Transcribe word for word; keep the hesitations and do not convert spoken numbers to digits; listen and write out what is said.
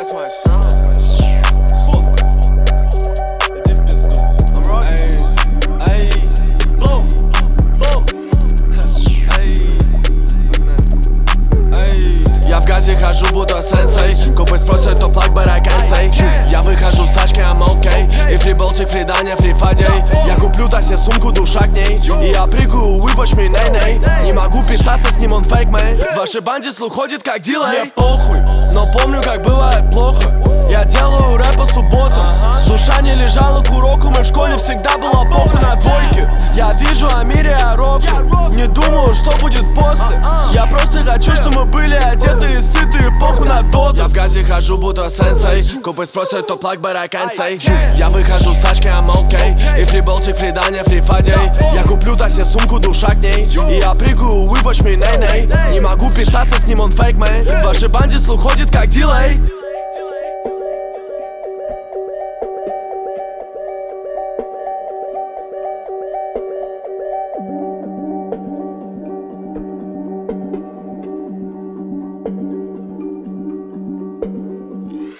That's my son. Fuck. Иди в пизду. I'm rocking. Эй, эй, blow, blow. Эй, эй. Я в газе хожу, будто сенсей. Купы спросят, то плак, but I can't say. Я выхожу с тачки, I'm okay. И фриболчик, фридания, фрифадей. Я куплю тасе сумку, душа к ней. И я прыгаю, выпочь мне ней-ней. Не могу писаться с ним, он фейк, мэй. В вашей банде слух ходит как дилей. Мне похуй, но помню, как бывает плохо. Я делаю рэп по субботам. Душа не лежала к уроку, мы в школе всегда была плохо на двойке. Я вижу о мире, о роке. Не думаю, что будет после. Я просто хочу, чтобы мы были одетые, сытые, похуй на доту. Я в газе хожу, будто сенсей. Купы спросят, то плак, but I can't say. Я выхожу с тачки, I'm okay. И фриболчик, фридания, фрифадей. Я куплю тасе сумку, душа к ней. И я прыгаю, выпочь мне ней-ней. Не могу писаться с ним, он фейк, мэй. В вашей банде слух ходит как дилей.